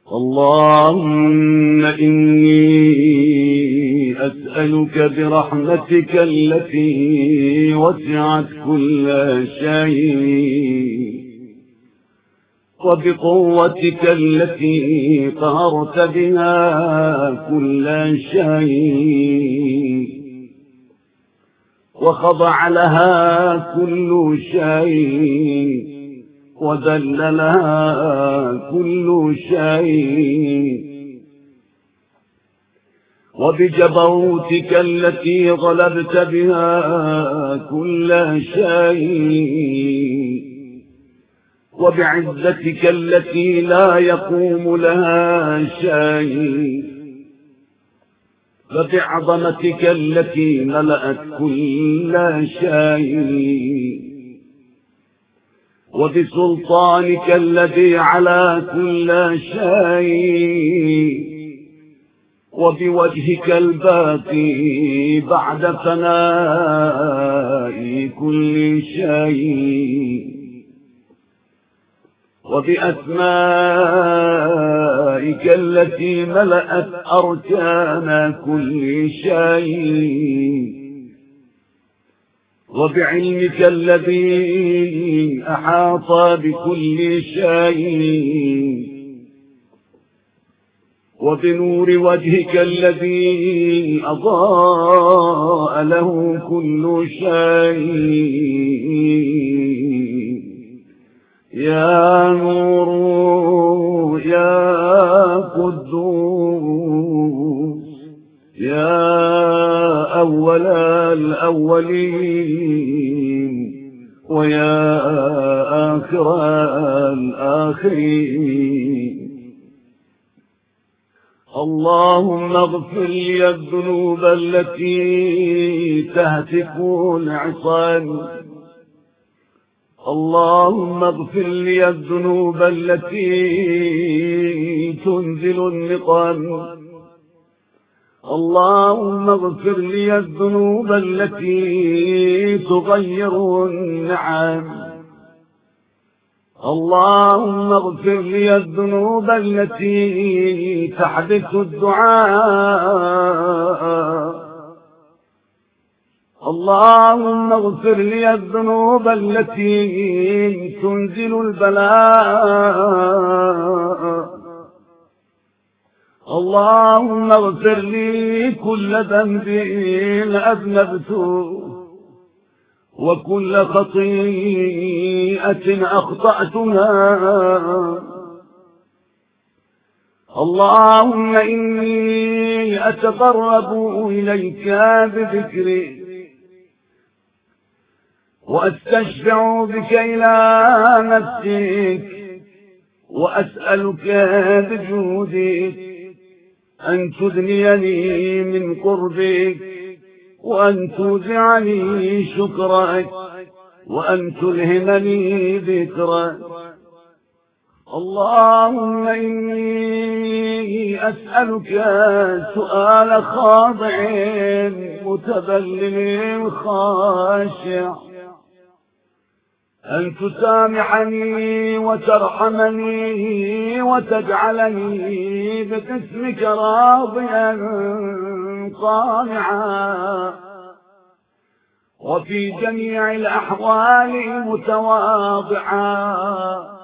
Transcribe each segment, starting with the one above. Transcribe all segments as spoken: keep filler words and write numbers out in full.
اللهم إني أسألك برحمتك التي وسعت كل شيء وبقوتك التي قهرت بها كل شيء وخضع لها كل شيء وذل لها كل شيء وبجبروتك التي غلبت بها كل شيء وبعزتك التي لا يقوم لها شيء وبعظمتك التي ملأت كل شيء وبسلطانك الذي على كل شيء وبوجهك الباقي بعد فناء كل شيء وبأسمائك التي ملأت أركان كل شيء وبعلمك الذي أحاط بكل شيء وبنور وجهك الذي أضاء له كل شيء يا نور يا قدوس يا أول الأولين ويا آخر الآخرين اللهم اغفر لي الذنوب التي تهتك العصام اللهم اغفر لي الذنوب التي تنزل النقم اللهم اغفر لي الذنوب التي تغير النعم اللهم اغفر لي الذنوب التي تحدث الدعاء اللهم اغفر لي الذنوب التي تنزل البلاء اللهم اغفر لي كل ذنب أذنبته وكل خطيئة أخطأتها اللهم إني أتقرب إليك بذكري وأستشفع بك إلى نفسك وأسألك بجودك أن تدنيني من قربك وأن توزعني شكرك وأن تلهمني ذكرك اللهم إني أسألك سؤال خاضع متذلل خاشع أن تسامحني وترحمني وتجعلني باسمك راضيا قانعا وفي جميع الأحوال متواضعا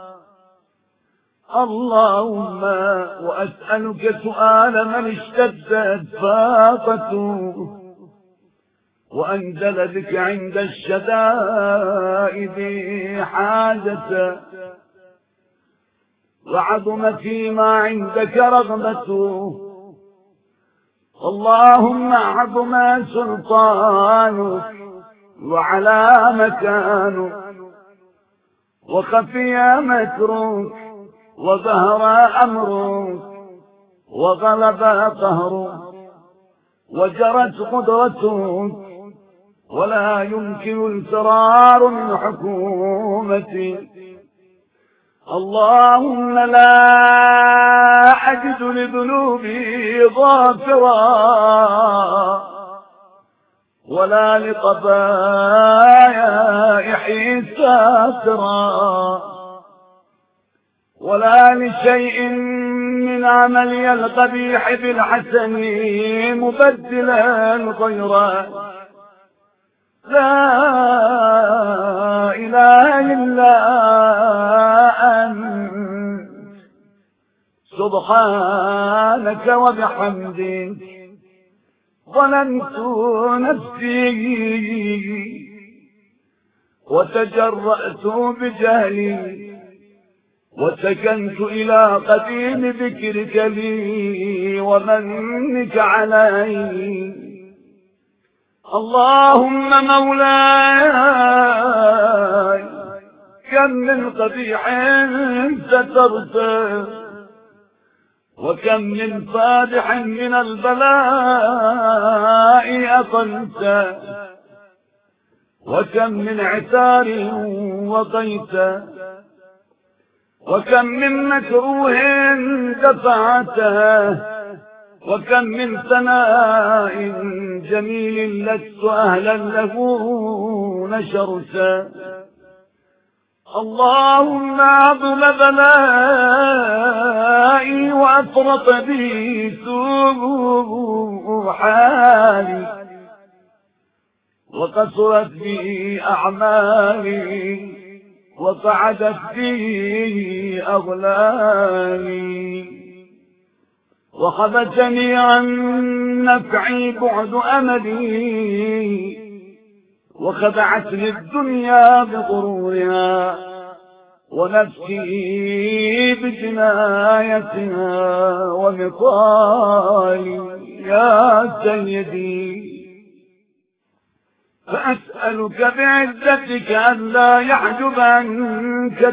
اللهم وأسألك سؤال من اشتدت فاقته وأنزل بك عند الشدائد حاجة وعظم فيما عندك رغبته اللهم عظم سلطانك وعلى مكانك وخفي مكرك وظهر أمرك وغلب قهرك وجرت قدرتك ولا يمكن الفرار من حكومتك اللهم لا أجد لذنوبي غافرا ولا لقبائحي ساترا ولا لشيء من من عملي القبيح بالحسن مبدلا خيرا. لا إله إلا أنت سبحانك وبحمدك ظلمت نفسي وتجرأت بجهلي وسكنت إلى قديم ذكرك لي ومنك علي. اللهم مولاي كم من قبيح سترته وكم من فادح من البلاء أقلته وكم من عثار وقيته وكم من مكروه دفعته وكم من ثناء جميل لست أهلا له نشرته. اللهم عظم بلائي وأفرط بي سوء حالي وقصرت بي أعمالي وقعدت بي أغلالي وخبتني عن نفعي بعد أملي وخدعتني الدنيا بغرورها ونفسي بجنايتها ومثالي. يا سيدي فأسألك بعزتك أن لا يحجب عنك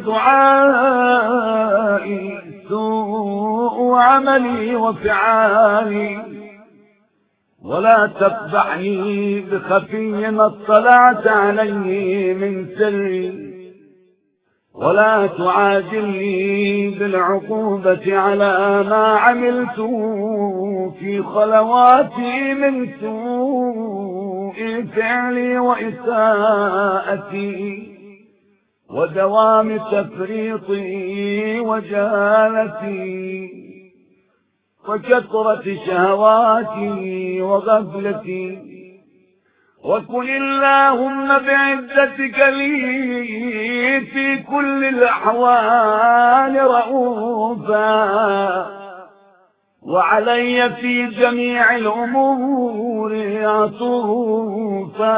دعائي سوء عملي وفعالي ولا تفضحني بخفي ما اطلعت عليه من سري ولا تعاجلني بالعقوبة على ما عملت في خلواتي من سوء فعلي وإساءتي ودوام تفريطي وجالتي وكثرة شهواتي وغفلتي. وكن اللهم بعزتك لي في كل الأحوال رؤوفا وعلي في جميع الأمور عطوفا.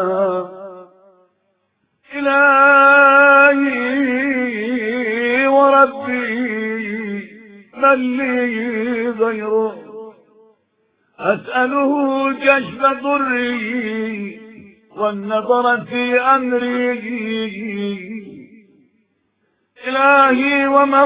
إلهي وربي من لي غيره أسأله كشف ضري والنظر في أمري. إلهي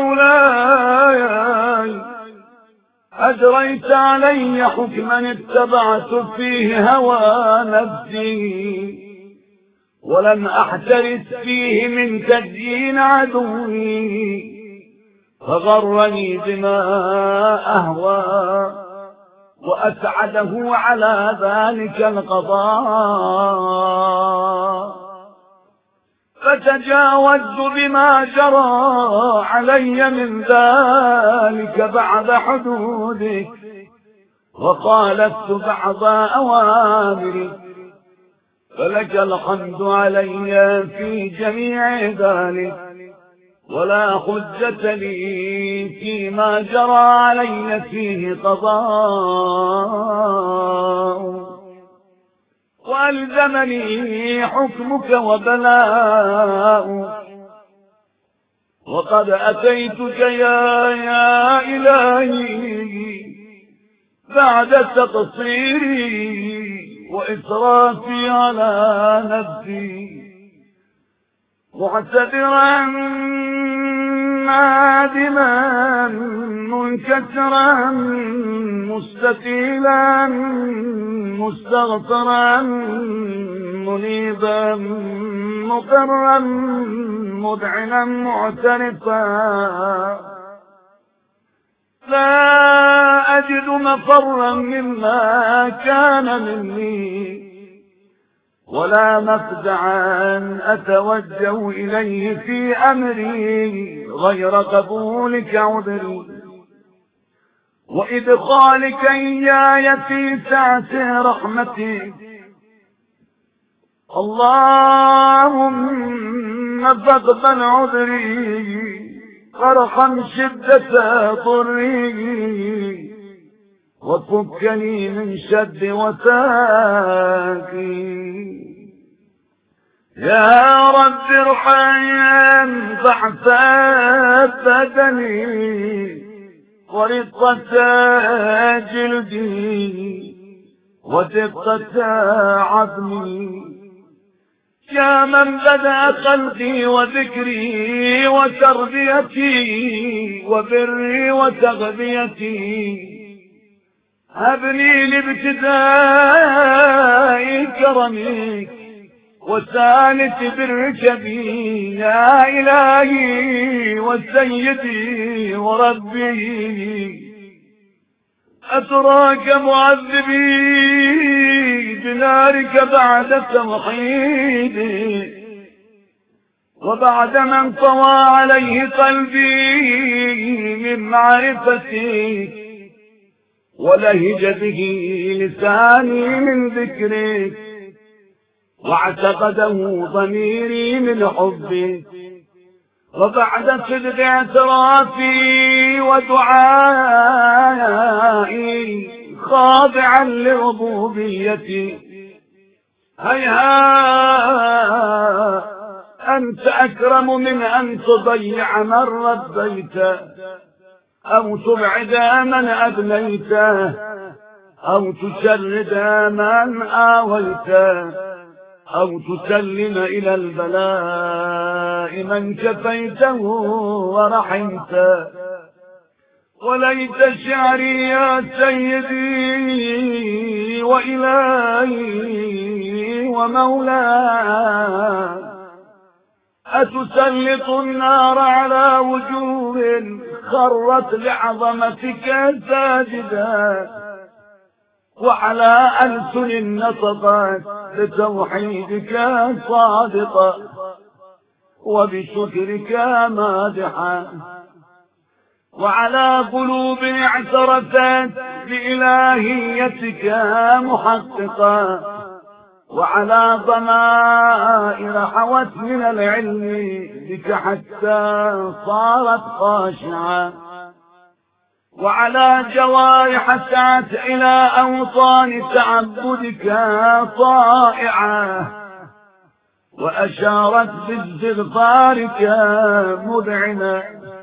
ومولاي أجريت علي حكما اتبعت فيه هوى نفسي ولم أحترس فيه من تدين عدوي فغرني بما أهوى وأسعده على ذلك القضاء. فتجاوزت بما جرى علي من ذلك بعد حدودك وخالفت بعض أوامرك فلك الحمد علي في جميع ذلك ولا حجة لي فيما جرى علي فيه قضاء. وألزمني حكمك وبلاء وقد أتيتك يا يا إلهي بعد تقصيري وإسرافي على نفسي معتذرا نادما منكسرا مستقيلا مستغفرا منيبا مقرا مذعنا معترفا. لا أجد مفرا مما كان مني ولا مفزعا أتوجه إليه في أمري غير قبولك عذري. وإدخالك إياي في سعة رحمتي. اللهم فاقبل عذري وارحم شدة ضري وفكني من شد وثاقي. يا رب ارحم ضعف بدني ورقة جلدي ودقة عظمي. يا من بدأ خلقي وذكري وتربيتي وبري وتغذيتي، هبني لابتداء كرمك وسالة برك بي يا إلهي وسيدي وربي. أتراك معذبي بنارك بعد توحيدي وبعد من طوى عليه قلبي من معرفتك ولهج به لساني من ذكرك واعتقده ضميري من حبك. وبعد صدق اعترافي ودعائي خاضعا لربوبيتي، هيهات أنت أكرم من أن تضيع من ربيت أو تبعد من أبنيت أو تشرد من آويت أو تسلم إلى البلاء من كفيته ورحمت. وليت شعري يا سيدي وإلهي ومولاي أتسلط النار على وجوه خرت لعظمتك ساجدا وعلى ألسن نطقت بتوحيدك صادقا وبشكرك مادحا وعلى قلوب اعترفت بإلهيتك محققا وعلى ضمائر حوت من العلم بك حتى صارت خاشعة وعلى جوارح سعت إلى أوطان تعبدك طائعة وأشارت باستغفارك مذعنة.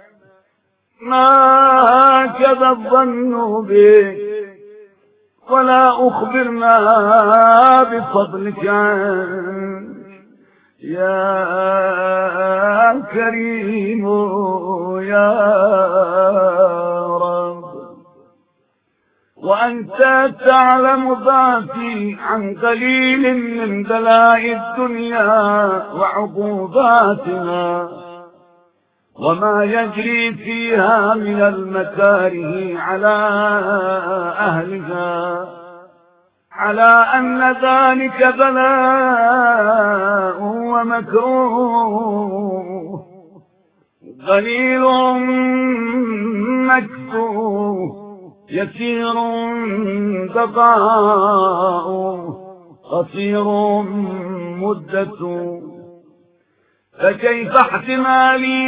ما كذا الظن بك ولا أخبرنا بفضلك يا كريم يا رب. وأنت تعلم ذاتي عن قليل من بلاء الدنيا وعقوباتنا وما يجري فيها من المكاره على أهلها، على أن ذلك بلاء ومكروه قليل مكفوه يسير بقاء قصير مدة. فكيف احتمالي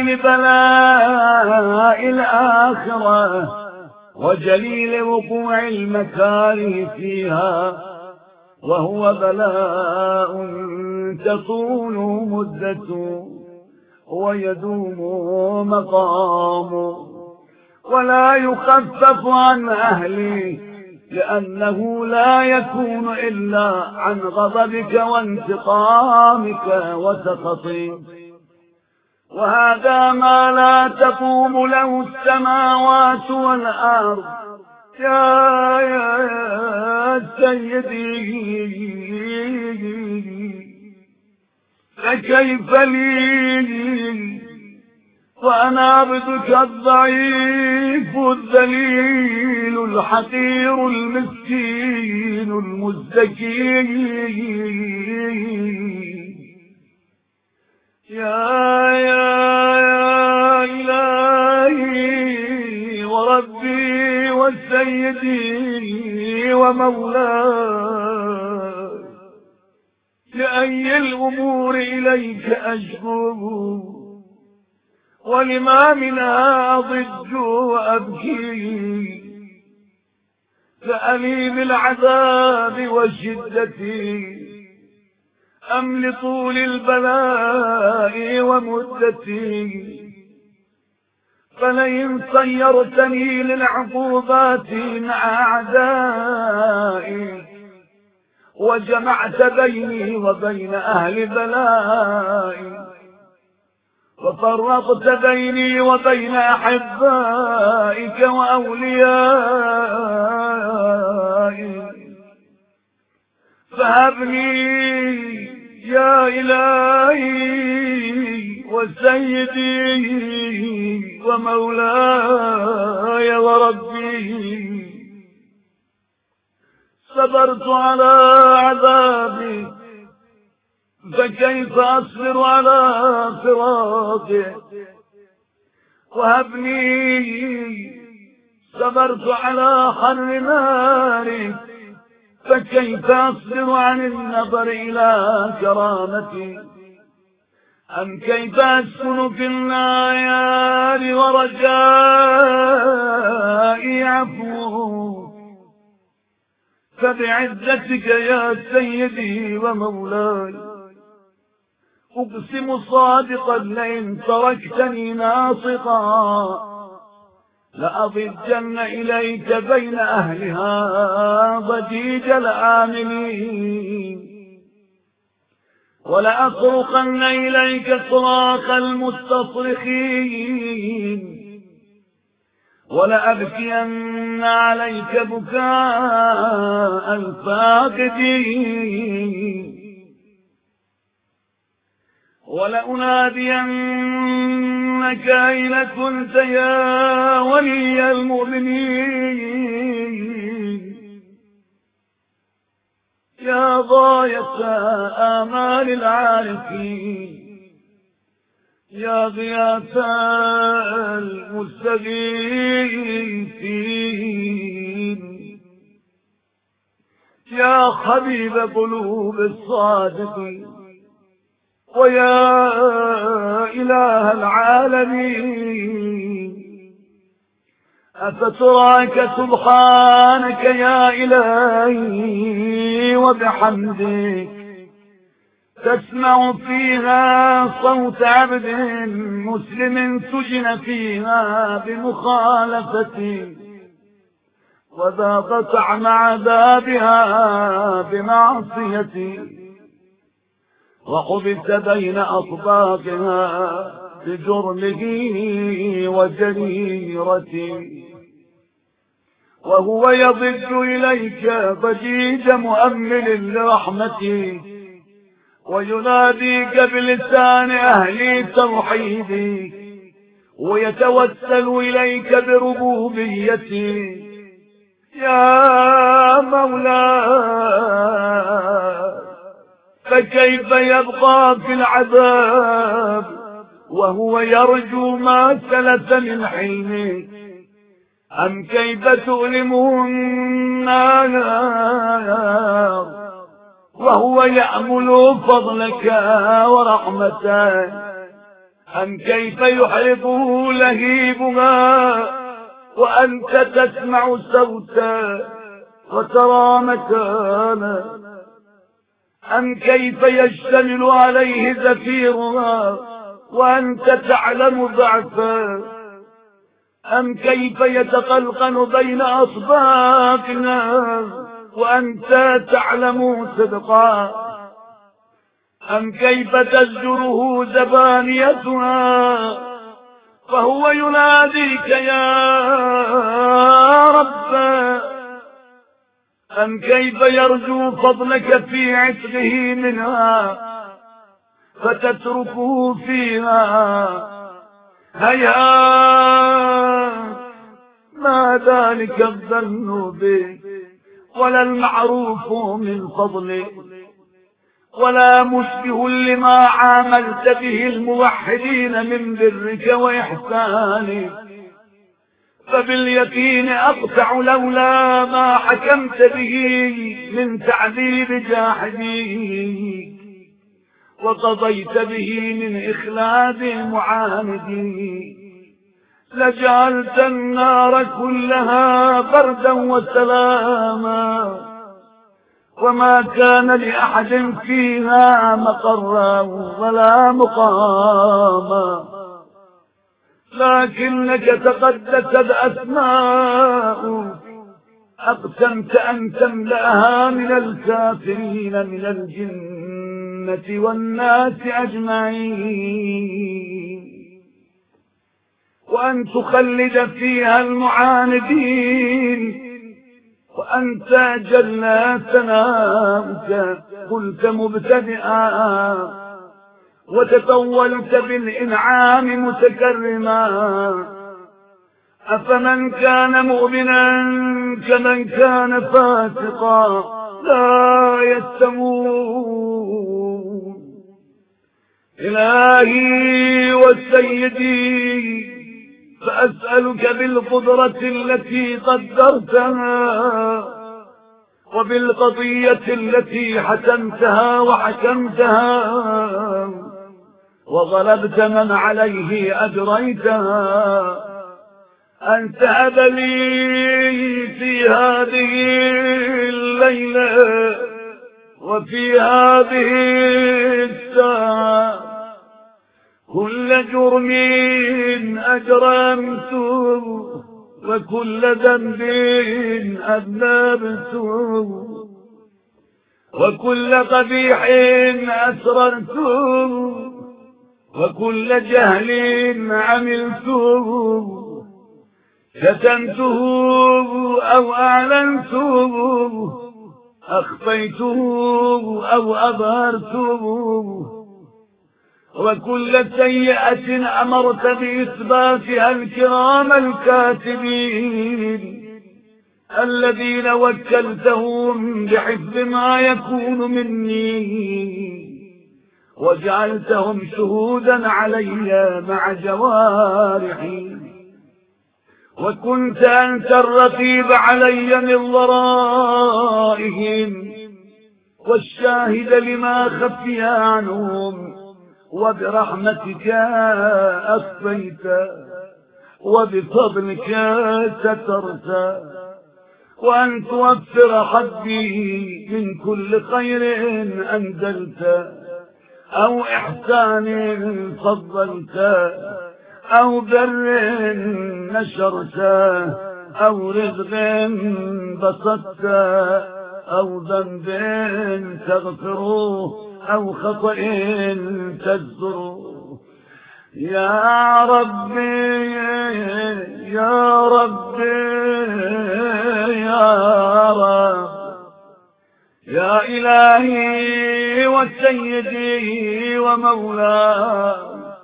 لبلاء الآخرة وجليل وقوع المكاره فيها وهو بلاء تطول مدة ويدوم مقام ولا يخفف عن أهلي لأنه لا يكون إلا عن غضبك وانتقامك وسخطك. وهذا ما لا تقوم له السماوات والأرض يا يا سيدي. فكيف لي وأنا عبدك الضعيف الذليل الحقير المسكين المزدكي يا يا يا إلهي وربي وسيدي ومولاي، لأي الأمور إليك أشكو، ولما منها أضج وأبكي، لأليم العذاب وشدتي أم لطول البلاء ومدتي، فلئن صيرتني للعقوبات مع أعدائي، وجمعت بيني وبين أهل بلائي، وفرقت بيني وبين أحبائك وأوليائي، فهبني يا إلهي وسيدي ومولاي وربي. صبرت على عذابي فكيف أصبر على فراقه، وهبني صبرت على حر ناري فكيف أصبر عن النظر إلى كرامتي، أم كيف أسكن في النار ورجائي عفو، فبعزتك يا سيدي ومولاي أقسم صادقا لئن تركتني ناصقا لأضجن إليك بين أهلها ضجيج الآمنين، ولأصرخن إليك صراخ المستصرخين، ولأبكين عليك بكاء الفاقدين، ولأنادينك أين كنت يا ولي المؤمنين، يا غاية آمال العارفين، يا غياث المستغيثين، يا حبيب قلوب الصادقين، ويا إله العالمين. أفتراك سبحانك يا إلهي وبحمدك تسمع فيها صوت عبد مسلم سجن فيها بمخالفتي، وذاق طعم عذابها بمعصيتي، وحبس بين أطباقها بجرمه وجريرتي، وهو يضج إليك ضجيج مؤمل لرحمتي، ويناديك بلسان أهل توحيدي، ويتوسل إليك بربوبيتي. يا مولاي فكيف يبقى في العذاب وهو يرجو ما سلف من حينه، أم كيف تؤلمه النار وهو يأمل فضلك ورحمتك، أم كيف يحرقه لهيبها وأنت تسمع صوتا وترى مكانا، أم كيف يشتمل عليه زفيرها وأنت تعلم ضعفا، أم كيف يتقلقل بين أصباقنا وأنت تعلم صدقا، أم كيف تزجره زبانيتها فهو يناديك يا رب، أم كيف يرجو فضلك في عتقه منها فتتركه فيها. هيهات ما ذلك الظن بك ولا المعروف من فضلك، ولا مشبه لما عاملت به الموحدين من برك وإحسانك، فباليقين أقطع لولا ما حكمت به من تعذيب جاحدي وقضيت به من إخلاد معاندي لجعلت النار كلها بردا وسلاما وما كان لأحد فيها مقرا ولا مقاما لكنك تقدست أسماء أقسمت أن تملأها من الكافرين من الجنة والناس أجمعين وأن تخلد فيها المعاندين وأنت جل ثناؤك قلت مبتدئا وتطولت بالإنعام متكرما أفمن كان مؤمنا كمن كان فاسقا لا يستوون إلهي وسيدي فأسألك بالقدرة التي قدرتها وبالقضية التي حكمتها وحكمتها وغلبت من عليه أجريتها أن تهب لي في هذه الليلة وفي هذه الساعة كل جرم أجرمته وكل ذنب أذنبته وكل قبيح أسررته وكل جهل عملته كتمته أو أعلنته أخفيته أو أظهرته وكل سيئة أمرت بإثباتها الكرام الكاتبين الذين وكلتهم بحفظ ما يكون مني وجعلتهم شهودا علي مع جوارحي وكنت أنت الرقيب علي من ورائهم والشاهد لما خفي عنهم وبرحمتك أخفيت وبفضلك سترت وأن توفر حدي من كل خير أنزلت أو إحسان فضلت أو بر نشرت أو رزق بسطت أو ذنب تغفره أو خطأ تزره يا ربي يا ربي يا رب يا إلهي وسيدي ومولاي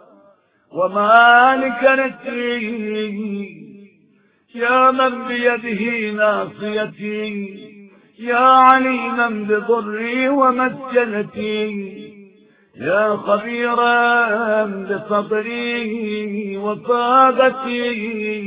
ومالك نسري يا من بيده ناصيتي يا عليما بضري ومسكنتي يا خبيرا بصبري وفاقتي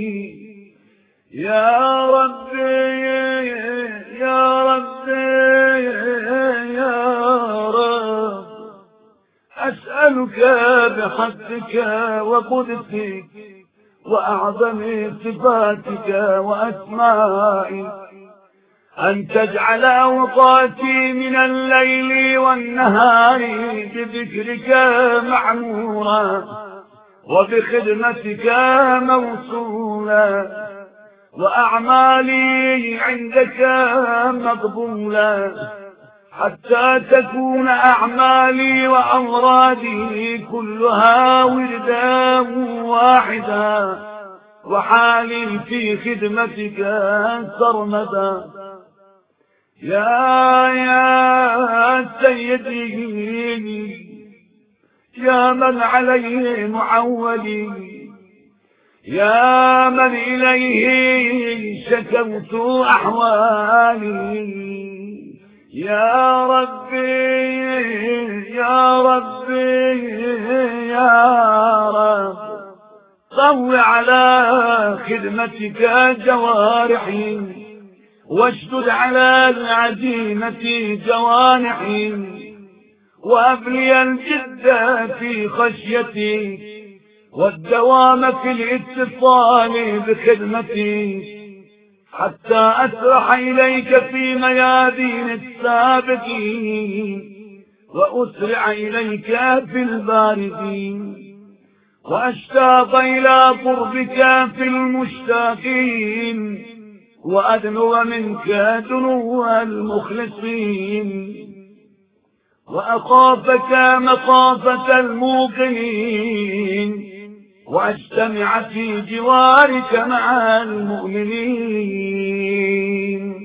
يا ربي يا ربي يا رب أسألك بحقك وقدسك وأعظم صفاتك وأسمائك أن تجعل أوقاتي من الليل والنهار بذكرك معمورا وبخدمتك موصولا وأعمالي عندك مقبولا حتى تكون أعمالي وأمرادي كلها وردا واحدا وحالي في خدمتك سرمدا يا يا سيدي يا من عليه معولي يا من إليه شكوت أحوالي يا ربي يا ربي يا رب صو على خدمتك جوارحي واشدد على العزيمة جوانحي وأبلي الجد في خشيتي والدوام في الاتصال بخدمتي حتى أسرح إليك في ميادين السابقين وأسرع إليك في الباردين وأشتاق إلى قربك في المشتاقين وأدنو منك دنو المخلصين وأخافك مخافة الموقنين وأجتمع في جوارك مع المؤمنين.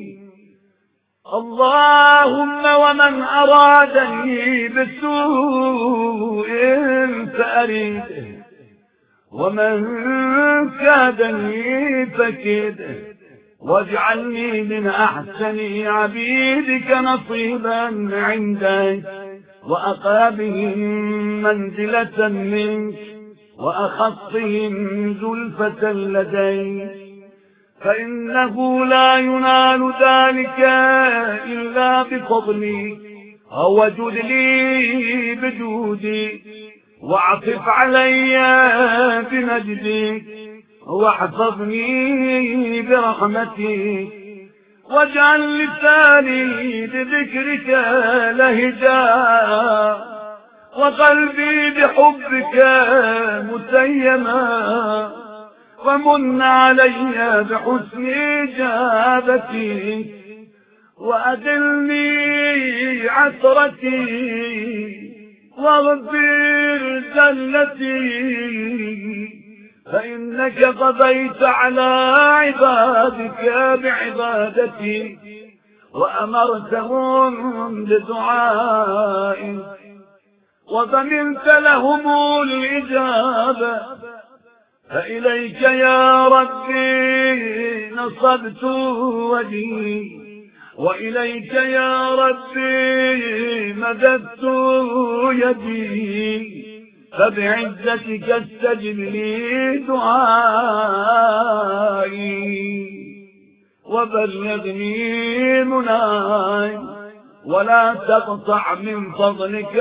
اللهم ومن أرادني بسوء فأريده ومن كادني فكده واجعلني من أحسن عبيدك نصيبا عندك وأقربهم منزلة منك وأخصهم زلفة لديك فإنه لا ينال ذلك إلا بفضلي أو جد لي بجودي واعطف علي بمجدك واحفظني برحمتك واجعل لساني بذكرك لهجا وقلبي بحبك متيما ومن علي بحسن إجابتي وأدلني عثرتي واغفر زلتي فإنك قضيت على عبادك بعبادتي وأمرتهم بدعائي وضمنت لهم الإجابة فإليك يا ربي نصبت وجهي وإليك يا ربي مددت يدي فبعزتك استجب لي دعائي وبلغني مناي ولا تقطع من فضلك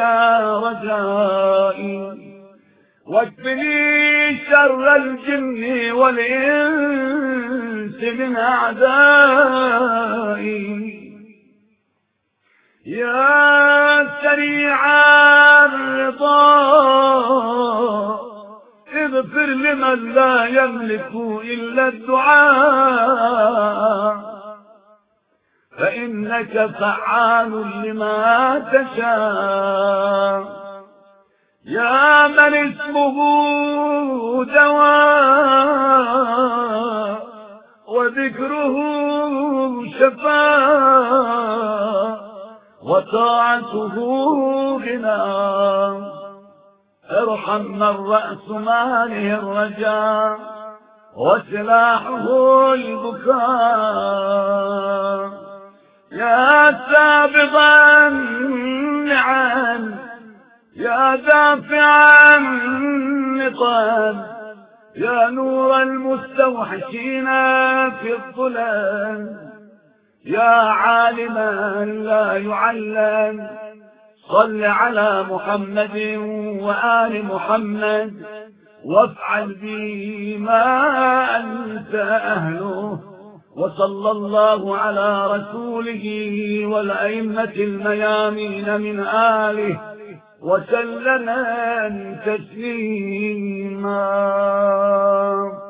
رجائي واكفني شر الجن والإنس من أعدائي يا سريع الرضا اغفر لمن لا يملك إلا الدعاء فإنك فعال لما تشاء يا من اسمه دواء وذكره شفاء وطاعته غنى ارحم من رأس ماله الرجاء وسلاحه البكاء يا سابغا النعم يا دافع النقم يا نور المستوحشين في الظلام يا عالما لا يعلم صل على محمد وآل محمد وافعل بي ما أنت أهله وصلى الله على رسوله والأئمة الميامين من آله وسلم تسليما.